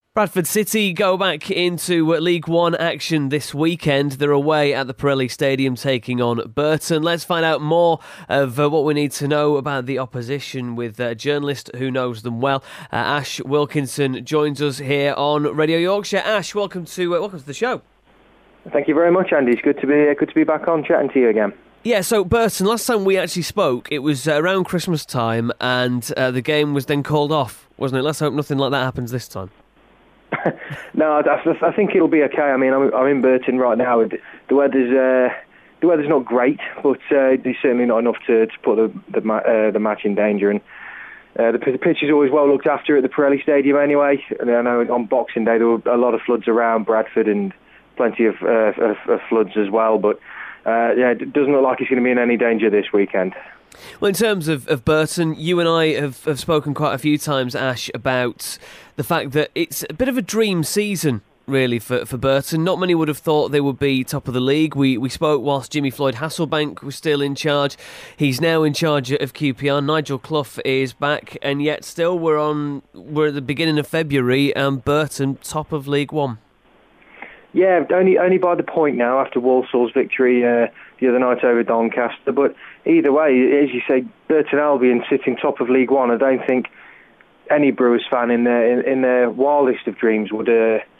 Bradford City go back into League One action this weekend. They're away at the Pirelli Stadium taking on Burton. Let's find out more of what we need to know about the opposition with a journalist who knows them well. Ash Wilkinson joins us here on Radio Yorkshire. Ash, welcome to the show. Thank you very much, Andy. It's good to be back on chatting to you again. Yeah, so Burton, last time we actually spoke, it was around Christmas time, and the game was then called off, wasn't it? Let's hope nothing like that happens this time. No, I think it'll be okay. I mean, I'm in Burton right now. The weather's not great, but it's certainly not enough to put the match in danger. And the pitch is always well looked after at the Pirelli Stadium anyway. And I know on Boxing Day there were a lot of floods around Bradford and plenty of floods as well. But it doesn't look like it's going to be in any danger this weekend. Well, in terms of Burton, you and I have spoken quite a few times, Ash, about the fact that it's a bit of a dream season, really, for Burton. Not many would have thought they would be top of the league. We spoke whilst Jimmy Floyd Hasselbank was still in charge. He's now in charge of QPR. Nigel Clough is back, and yet still we're at the beginning of February, and Burton top of League One. Yeah, only by the point now after Walsall's victory the other night over Doncaster. But either way, as you say, Burton Albion sitting top of League One. I don't think any Brewers fan in their wildest of dreams would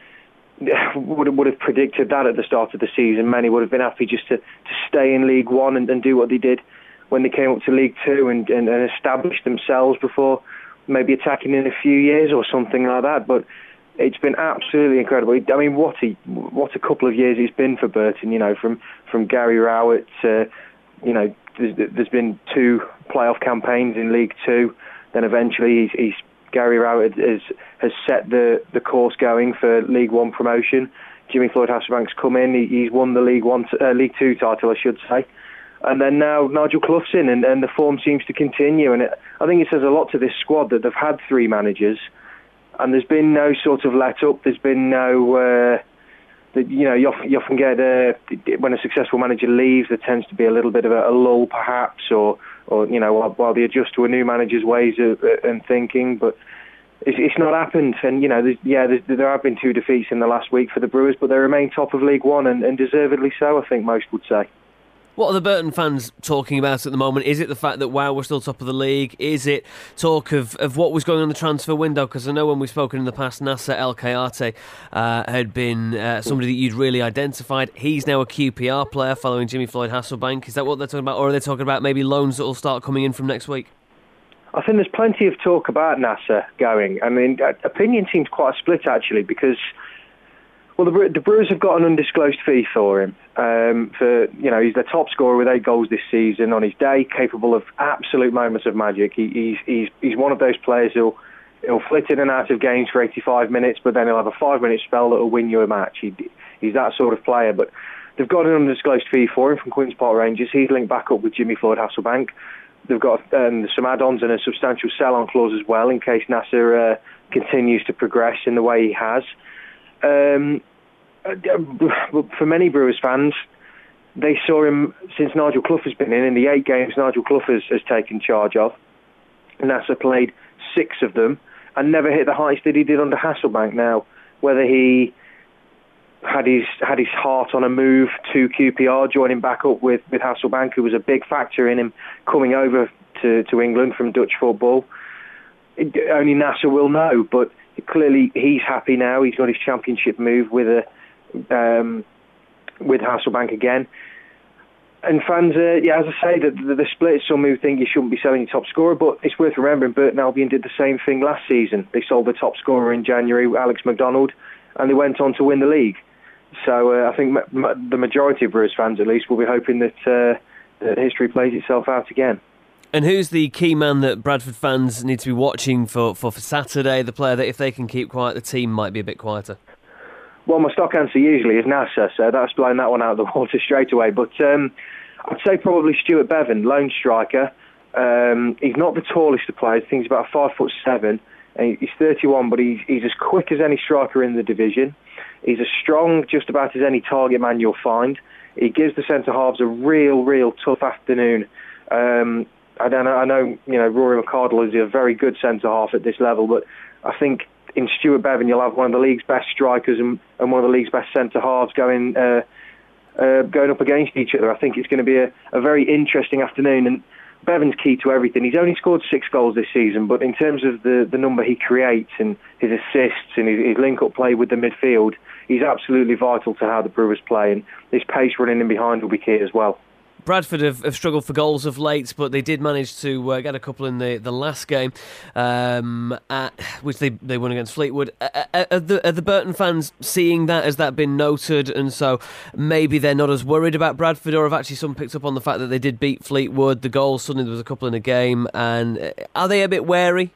have predicted that at the start of the season. Many would have been happy just to stay in League One and do what they did when they came up to League Two and establish themselves before maybe attacking in a few years or something like that. But it's been absolutely incredible. I mean, what a couple of years it's been for Burton. You know, from Gary Rowett to, you know, there's been 2 playoff campaigns in League Two. Then eventually Gary Rowett has set the course going for League One promotion. Jimmy Floyd Hasselbank's come in. He's won the League Two title, I should say. And then now Nigel Clough's in, and the form seems to continue. And I think it says a lot to this squad that they've had 3 managers. And there's been no sort of let up. There's been no, you often get when a successful manager leaves, there tends to be a little bit of a lull, perhaps, or you know, while they adjust to a new manager's ways and thinking. But it's not happened. And you know, there have been 2 defeats in the last week for the Brewers, but they remain top of League One and deservedly so. I think most would say. What are the Burton fans talking about at the moment? Is it the fact that, wow, we're still top of the league? Is it talk of what was going on in the transfer window? Because I know when we've spoken in the past, Nasser El Kayate had been somebody that you'd really identified. He's now a QPR player following Jimmy Floyd Hasselbank. Is that what they're talking about? Or are they talking about maybe loans that will start coming in from next week? I think there's plenty of talk about Nasser going. I mean, opinion seems quite split, actually, because... Well, the Brewers have got an undisclosed fee for him. He's their top scorer with 8 goals this season. On his day, capable of absolute moments of magic. He's one of those players who'll flit in and out of games for 85 minutes, but then he'll have a 5-minute spell that'll win you a match. He's that sort of player. But they've got an undisclosed fee for him from Queen's Park Rangers. He's linked back up with Jimmy Floyd Hasselbank. They've got some add-ons and a substantial sell-on clause as well in case Nasser continues to progress in the way he has. For many Brewers fans, they saw him since Nigel Clough has been in the 8 games Nigel Clough has taken charge of. Nasser played 6 of them and never hit the heights that he did under Hasselbank. Now, whether he had his heart on a move to QPR, joining back up with Hasselbank, who was a big factor in him coming over to England from Dutch football, only Nasser will know. But clearly he's happy now. He's got his championship move with Hasselbank again. And fans, as I say, the split, some who think you shouldn't be selling your top scorer, but it's worth remembering Burton Albion did the same thing last season. They sold their top scorer in January, Alex McDonald, and they went on to win the league. So I think the majority of Brewers fans, at least, will be hoping that history plays itself out again. And who's the key man that Bradford fans need to be watching for Saturday, the player that if they can keep quiet, the team might be a bit quieter? Well, my stock answer usually is Nasser, so that's blowing that one out of the water straight away. But I'd say probably Stuart Bevan, lone striker. He's not the tallest of players. I think he's about 5'7", and he's 31, but he's as quick as any striker in the division. He's as strong just about as any target man you'll find. He gives the centre-halves a real tough afternoon. I know, Rory McCardle is a very good centre-half at this level, but I think in Stuart Bevan you'll have one of the league's best strikers and one of the league's best centre-halves going up against each other. I think it's going to be a very interesting afternoon, and Bevan's key to everything. He's only scored 6 goals this season, but in terms of the number he creates and his assists and his link-up play with the midfield, he's absolutely vital to how the Brewers play, and his pace running in behind will be key as well. Bradford have struggled for goals of late, but they did manage to get a couple in the last game, which they won against Fleetwood. Are the Burton fans seeing that? Has that been noted? And so maybe they're not as worried about Bradford, or have actually some picked up on the fact that they did beat Fleetwood, the goals, suddenly there was a couple in a game, and are they a bit wary?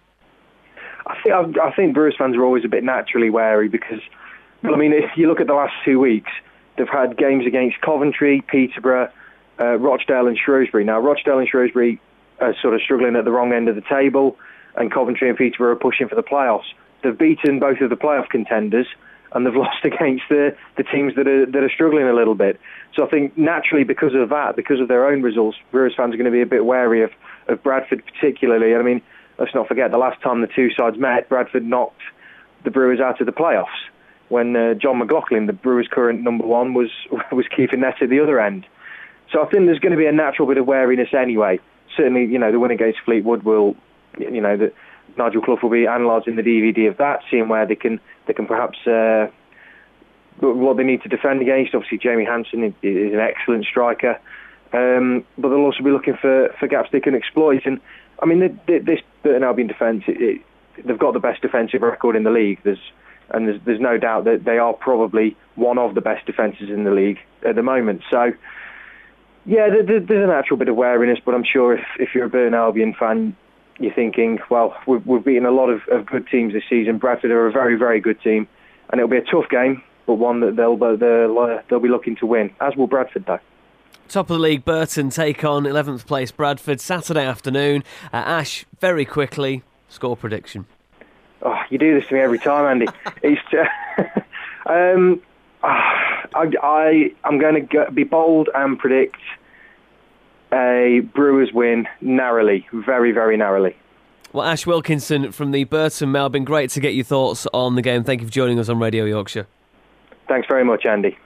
I think Brewers fans are always a bit naturally wary because, well, I mean, if you look at the last 2 weeks, they've had games against Coventry, Peterborough, Rochdale and Shrewsbury. Now, Rochdale and Shrewsbury are sort of struggling at the wrong end of the table, and Coventry and Peterborough are pushing for the playoffs. They've beaten both of the playoff contenders, and they've lost against the teams that are struggling a little bit. So I think naturally, because of that, because of their own results, Brewers fans are going to be a bit wary of Bradford particularly. I mean, let's not forget the last time the two sides met, Bradford knocked the Brewers out of the playoffs when John McLaughlin, the Brewers' current number one, was keeping net at the other end. So I think there's going to be a natural bit of wariness anyway. Certainly, the win against Fleetwood will, that Nigel Clough will be analysing the DVD of that, seeing where they can perhaps what they need to defend against. Obviously, Jamie Hansen is an excellent striker, but they'll also be looking for gaps they can exploit. And I mean, this Burton Albion defence, they've got the best defensive record in the league. There's no doubt that they are probably one of the best defences in the league at the moment. So. Yeah, there's a natural bit of wariness, but I'm sure if you're a Burton Albion fan, you're thinking, well, we've beaten a lot of good teams this season. Bradford are a very, very good team, and it'll be a tough game, but one that they'll be looking to win, as will Bradford, though. Top of the league, Burton take on 11th place Bradford Saturday afternoon. Ash, very quickly, score prediction. Oh, you do this to me every time, Andy. I'm going to be bold and predict a Brewers win narrowly, very, very narrowly. Well, Ash Wilkinson from the Burton Mail, been great to get your thoughts on the game. Thank you for joining us on Radio Yorkshire. Thanks very much, Andy.